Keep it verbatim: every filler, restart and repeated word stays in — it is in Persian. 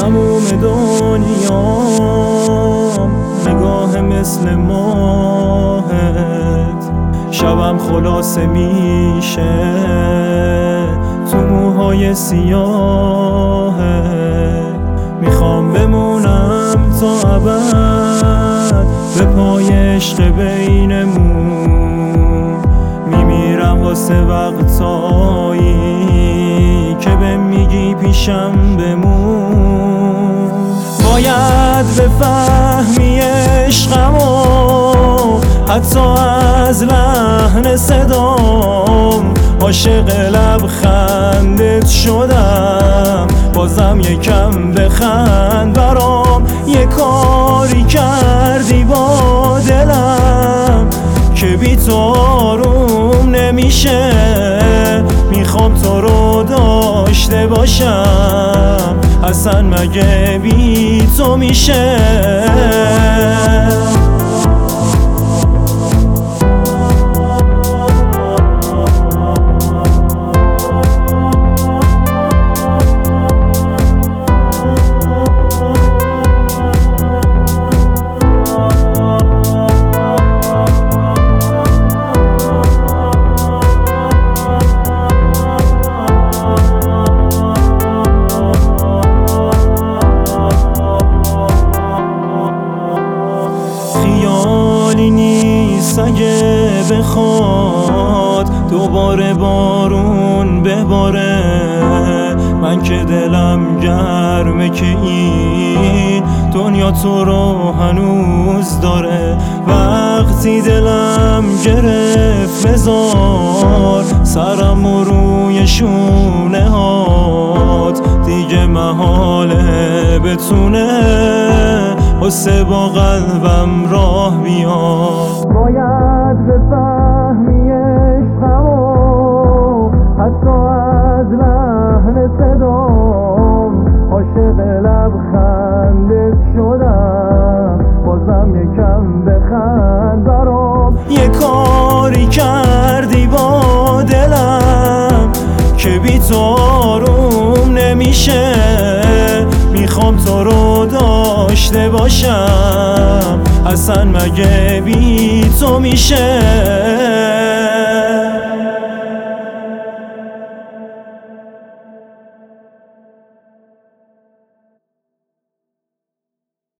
تموم دنیام نگاه مثل ماهت، شبم خلاصه میشه تو موهای سیاهت. میخوام بمونم تا ابد به پای عشق بینمون، میمیرم واسه وقتایی که به میگی پیشم بمون. باید بفهمی عشقمو حتی از لحن صدام، عاشق لبخندت شدم بازم یکم بخند برام. یه کاری کردی با دلم که بی تو آروم نمیشه، میخوام تو رو داشته باشم اصلا مگه بی تو میشه؟ خیالی نیست اگه بخواد دوباره بارون بباره، من که دلم گرمه که این دنیا تو رو هنوز داره. وقتی دلم گرفت بذار سرم و روی شونه هات، دیگه محاله بتونه واسه با قلبم راه بیاد. باید بفهمی عشقمو حتی از لحن صدام، عاشق لبخندت شدم بازم یکم بخند برام. یه کاری کردی با دلم که بی تو آروم نمیشه، میخوام تو رو داشته باشم اصلا مگه بی تو میشه؟